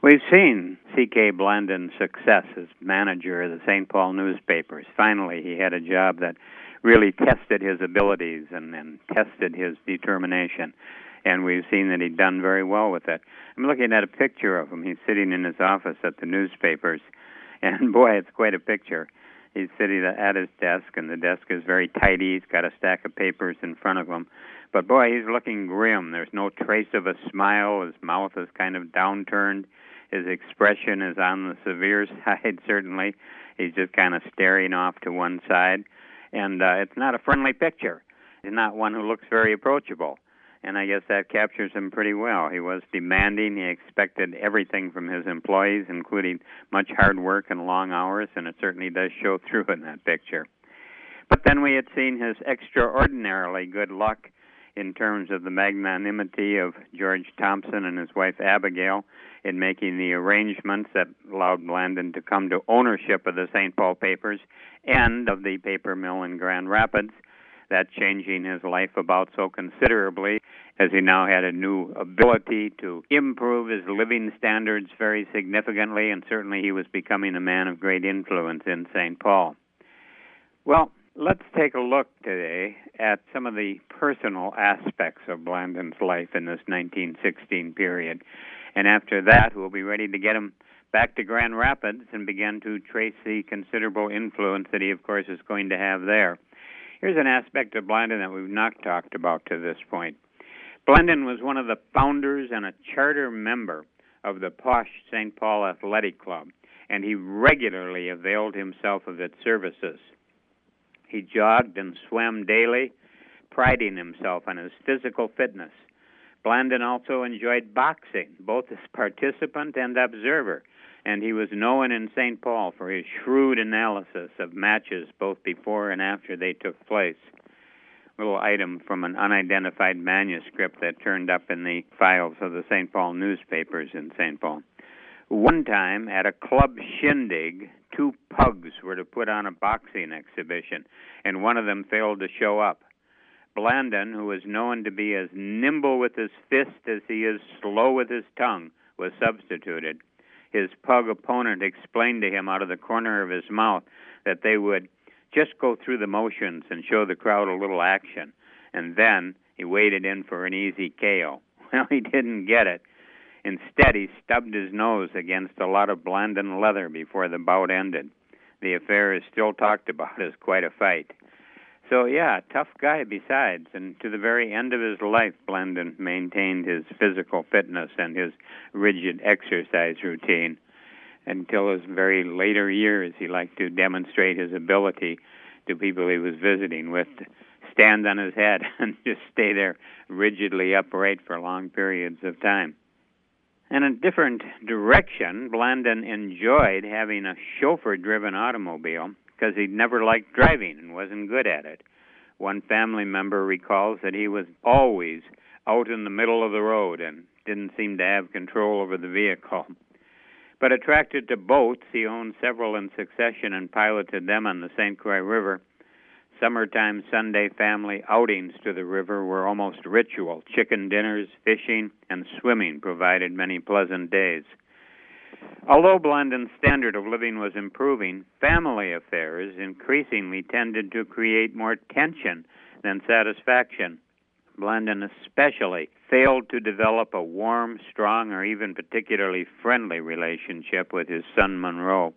We've seen C.K. Blandon's success as manager of the St. Paul newspapers. Finally, he had a job that really tested his abilities and tested his determination. And we've seen that he'd done very well with it. I'm looking at a picture of him. He's sitting in his office at the newspapers. And boy, it's quite a picture. He's sitting at his desk, and the desk is very tidy. He's got a stack of papers in front of him. But boy, he's looking grim. There's no trace of a smile. His mouth is kind of downturned. His expression is on the severe side, certainly. He's just kind of staring off to one side. And it's not a friendly picture. He's not one who looks very approachable. And I guess that captures him pretty well. He was demanding. He expected everything from his employees, including much hard work and long hours, and it certainly does show through in that picture. But then we had seen his extraordinarily good luck in terms of the magnanimity of George Thompson and his wife Abigail in making the arrangements that allowed Blandon to come to ownership of the St. Paul papers and of the paper mill in Grand Rapids, that changing his life about so considerably, as he now had a new ability to improve his living standards very significantly, and certainly he was becoming a man of great influence in St. Paul. Well, let's take a look today at some of the personal aspects of Blandon's life in this 1916 period. And after that, we'll be ready to get him back to Grand Rapids and begin to trace the considerable influence that he, of course, is going to have there. Here's an aspect of Blandon that we've not talked about to this point. Blandon was one of the founders and a charter member of the posh St. Paul Athletic Club, and he regularly availed himself of its services. He jogged and swam daily, priding himself on his physical fitness. Blandon also enjoyed boxing, both as participant and observer, and he was known in St. Paul for his shrewd analysis of matches both before and after they took place. A little item from an unidentified manuscript that turned up in the files of the St. Paul newspapers in St. Paul. One time, at a club shindig, 2 pugs were to put on a boxing exhibition, and one of them failed to show up. Blandon, who was known to be as nimble with his fist as he is slow with his tongue, was substituted. His pug opponent explained to him out of the corner of his mouth that they would just go through the motions and show the crowd a little action, and then he waded in for an easy KO. Well, he didn't get it. Instead, he stubbed his nose against a lot of Blandon leather before the bout ended. The affair is still talked about as quite a fight. So, yeah, tough guy besides, and to the very end of his life, Blandon maintained his physical fitness and his rigid exercise routine. Until his very later years, he liked to demonstrate his ability to people he was visiting with to stand on his head and just stay there rigidly upright for long periods of time. In a different direction, Blandon enjoyed having a chauffeur-driven automobile because he'd never liked driving and wasn't good at it. One family member recalls that he was always out in the middle of the road and didn't seem to have control over the vehicle. But attracted to boats, he owned several in succession and piloted them on the St. Croix River. Summertime Sunday family outings to the river were almost ritual. Chicken dinners, fishing, and swimming provided many pleasant days. Although Blandon's standard of living was improving, family affairs increasingly tended to create more tension than satisfaction. Blandon especially failed to develop a warm, strong, or even particularly friendly relationship with his son Monroe.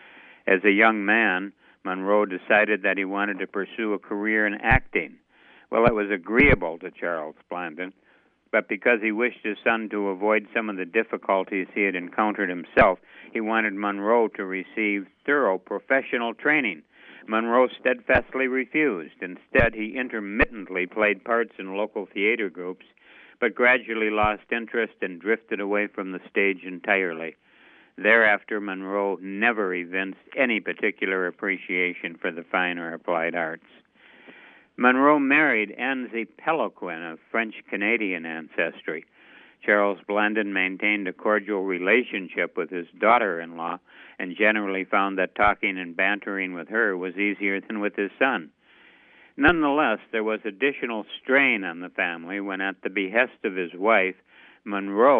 As a young man, Monroe decided that he wanted to pursue a career in acting. Well, it was agreeable to Charles Blandon, but because he wished his son to avoid some of the difficulties he had encountered himself, he wanted Monroe to receive thorough professional training. Monroe steadfastly refused. Instead, he intermittently played parts in local theater groups, but gradually lost interest and drifted away from the stage entirely. Thereafter, Monroe never evinced any particular appreciation for the fine or applied arts. Monroe married Anzie Peloquin of French-Canadian ancestry. Charles Blandon maintained a cordial relationship with his daughter-in-law and generally found that talking and bantering with her was easier than with his son. Nonetheless, there was additional strain on the family when, at the behest of his wife, Monroe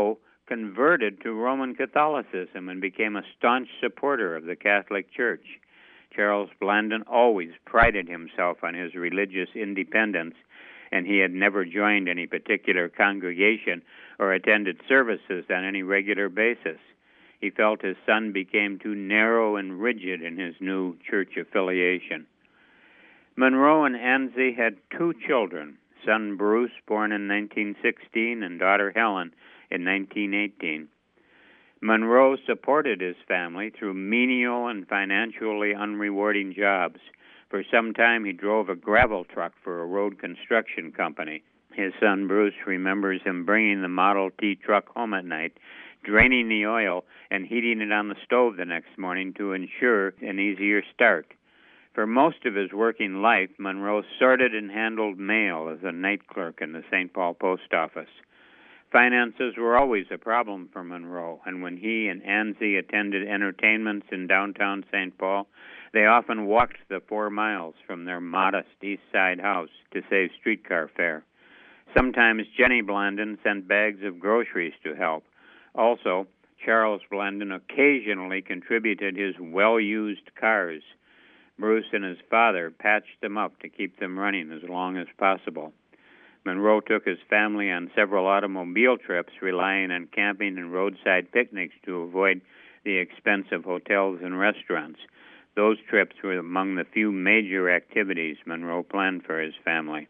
converted to Roman Catholicism and became a staunch supporter of the Catholic Church. Charles Blandon always prided himself on his religious independence, and he had never joined any particular congregation or attended services on any regular basis. He felt his son became too narrow and rigid in his new church affiliation. Monroe and Ansie had 2 children, son Bruce, born in 1916, and daughter Helen in 1918. Monroe supported his family through menial and financially unrewarding jobs. For some time, he drove a gravel truck for a road construction company. His son Bruce remembers him bringing the Model T truck home at night, draining the oil, and heating it on the stove the next morning to ensure an easier start. For most of his working life, Monroe sorted and handled mail as a night clerk in the St. Paul post office. Finances were always a problem for Monroe, and when he and Ansie attended entertainments in downtown St. Paul, they often walked the 4 miles from their modest East Side house to save streetcar fare. Sometimes Jenny Blandon sent bags of groceries to help. Also, Charles Blandon occasionally contributed his well-used cars. Bruce and his father patched them up to keep them running as long as possible. Monroe took his family on several automobile trips, relying on camping and roadside picnics to avoid the expense of hotels and restaurants. Those trips were among the few major activities Monroe planned for his family.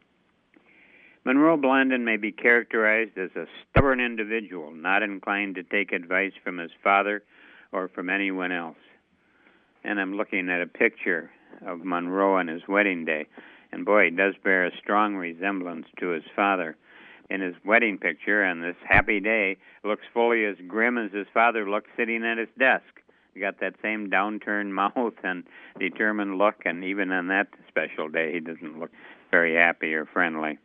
Monroe Blandon may be characterized as a stubborn individual, not inclined to take advice from his father or from anyone else. And I'm looking at a picture of Monroe on his wedding day. And boy, he does bear a strong resemblance to his father. In his wedding picture, on this happy day, looks fully as grim as his father looked sitting at his desk. He got that same downturned mouth and determined look, and even on that special day, he doesn't look very happy or friendly.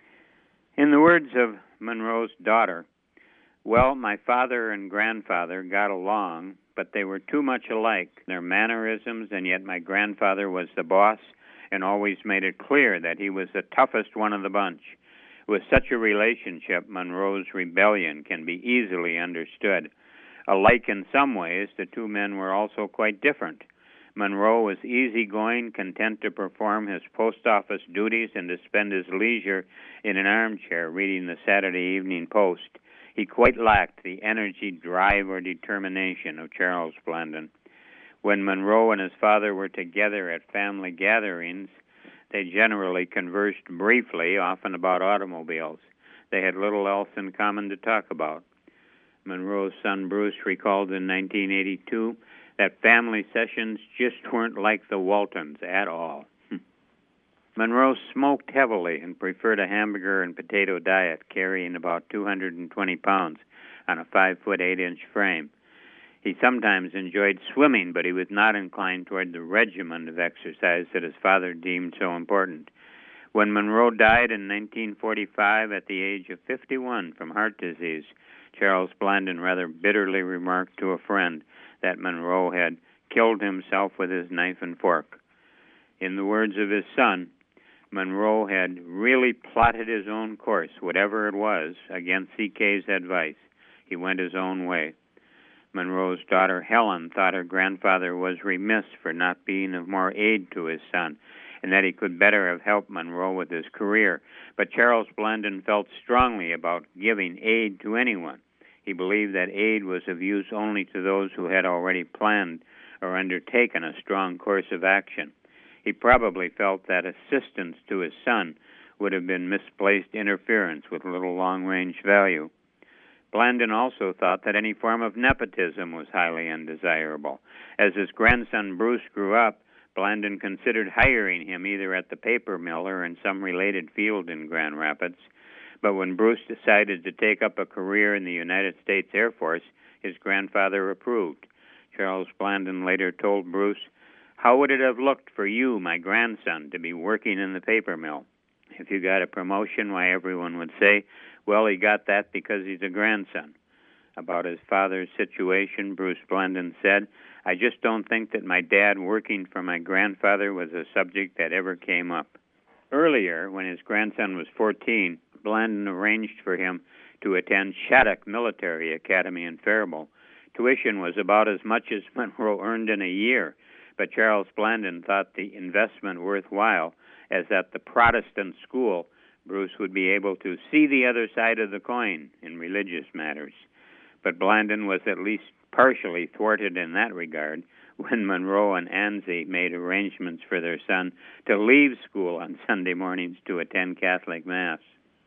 In the words of Monroe's daughter, well, my father and grandfather got along, but they were too much alike, their mannerisms, and yet my grandfather was the boss and always made it clear that he was the toughest one of the bunch. With such a relationship, Monroe's rebellion can be easily understood. Alike in some ways, the 2 men were also quite different. Monroe was easygoing, content to perform his post office duties and to spend his leisure in an armchair reading the Saturday Evening Post. He quite lacked the energy, drive, or determination of Charles Blandon. When Monroe and his father were together at family gatherings, they generally conversed briefly, often about automobiles. They had little else in common to talk about. Monroe's son Bruce recalled in 1982 that family sessions just weren't like the Waltons at all. Monroe smoked heavily and preferred a hamburger and potato diet, carrying about 220 pounds on a 5-foot 8-inch frame. He sometimes enjoyed swimming, but he was not inclined toward the regimen of exercise that his father deemed so important. When Monroe died in 1945 at the age of 51 from heart disease, Charles Blandon rather bitterly remarked to a friend that Monroe had killed himself with his knife and fork. In the words of his son, Monroe had really plotted his own course, whatever it was, against C.K.'s advice. He went his own way. Monroe's daughter Helen thought her grandfather was remiss for not being of more aid to his son, and that he could better have helped Monroe with his career. But Charles Blandon felt strongly about giving aid to anyone. He believed that aid was of use only to those who had already planned or undertaken a strong course of action. He probably felt that assistance to his son would have been misplaced interference with little long-range value. Blandon also thought that any form of nepotism was highly undesirable. As his grandson Bruce grew up, Blandon considered hiring him either at the paper mill or in some related field in Grand Rapids. But when Bruce decided to take up a career in the United States Air Force, his grandfather approved. Charles Blandon later told Bruce, "How would it have looked for you, my grandson, to be working in the paper mill? If you got a promotion, why, everyone would say, well, he got that because he's a grandson." About his father's situation, Bruce Blandon said, "I just don't think that my dad working for my grandfather was a subject that ever came up." Earlier, when his grandson was 14, Blandon arranged for him to attend Shattuck Military Academy in Faribault. Tuition was about as much as Monroe earned in a year, but Charles Blandon thought the investment worthwhile, as at the Protestant school, Bruce would be able to see the other side of the coin in religious matters. But Blandon was at least partially thwarted in that regard when Monroe and Annesley made arrangements for their son to leave school on Sunday mornings to attend Catholic Mass.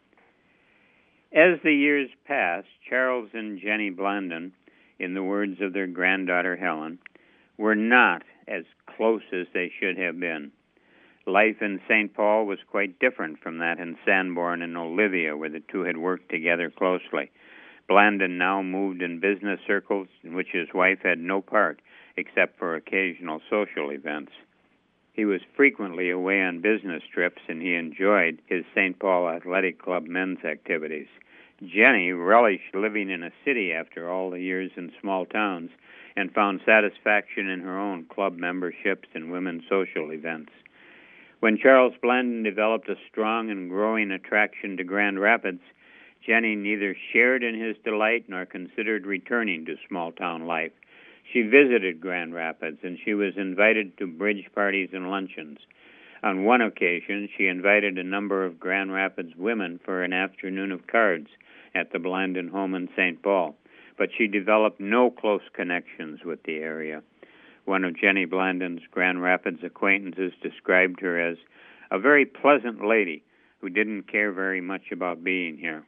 As the years passed, Charles and Jenny Blandon, in the words of their granddaughter Helen, were not as close as they should have been. Life in St. Paul was quite different from that in Sanborn and Olivia, where the two had worked together closely. Blandon now moved in business circles in which his wife had no part, except for occasional social events. He was frequently away on business trips, and he enjoyed his St. Paul Athletic Club men's activities. Jenny relished living in a city after all the years in small towns, and found satisfaction in her own club memberships and women's social events. When Charles Blandon developed a strong and growing attraction to Grand Rapids, Jenny neither shared in his delight nor considered returning to small-town life. She visited Grand Rapids, and she was invited to bridge parties and luncheons. On one occasion, she invited a number of Grand Rapids women for an afternoon of cards at the Blandon home in St. Paul, but she developed no close connections with the area. One of Jenny Blandon's Grand Rapids acquaintances described her as a very pleasant lady who didn't care very much about being here.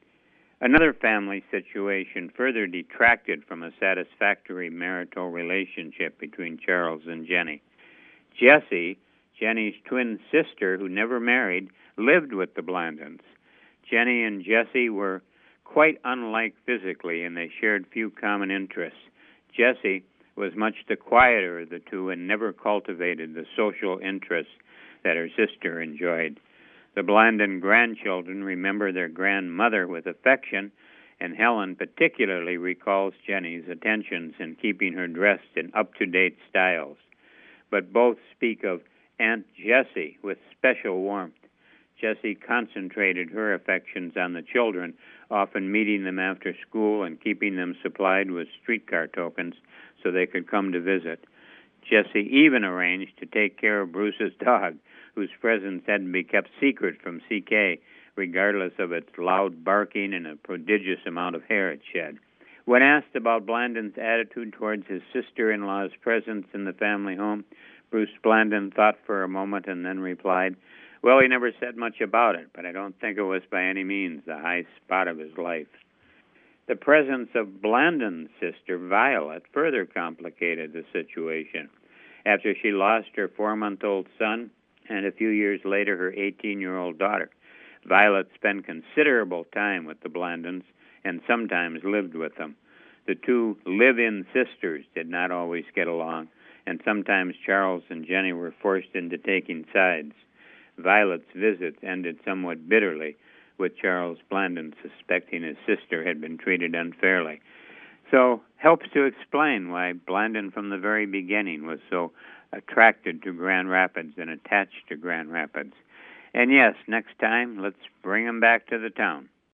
Another family situation further detracted from a satisfactory marital relationship between Charles and Jenny. Jessie, Jenny's twin sister, who never married, lived with the Blandons. Jenny and Jessie were quite unlike physically, and they shared few common interests. Jessie was much the quieter of the two and never cultivated the social interests that her sister enjoyed. The Blandon grandchildren remember their grandmother with affection, and Helen particularly recalls Jenny's attentions in keeping her dressed in up-to-date styles. But both speak of Aunt Jessie with special warmth. Jessie concentrated her affections on the children, often meeting them after school and keeping them supplied with streetcar tokens so they could come to visit. Jessie even arranged to take care of Bruce's dog, whose presence had to be kept secret from CK, regardless of its loud barking and a prodigious amount of hair it shed. When asked about Blandon's attitude towards his sister-in-law's presence in the family home, Bruce Blandon thought for a moment and then replied, "Well, he never said much about it, but I don't think it was by any means the high spot of his life." The presence of Blandon's sister, Violet, further complicated the situation. After she lost her 4-month-old son, and a few years later her 18-year-old daughter, Violet spent considerable time with the Blandons and sometimes lived with them. The two live-in sisters did not always get along, and sometimes Charles and Jenny were forced into taking sides. Violet's visits ended somewhat bitterly, with Charles Blandon suspecting his sister had been treated unfairly. So, helps to explain why Blandon from the very beginning was so attracted to Grand Rapids and attached to Grand Rapids. And yes, next time, let's bring him back to the town.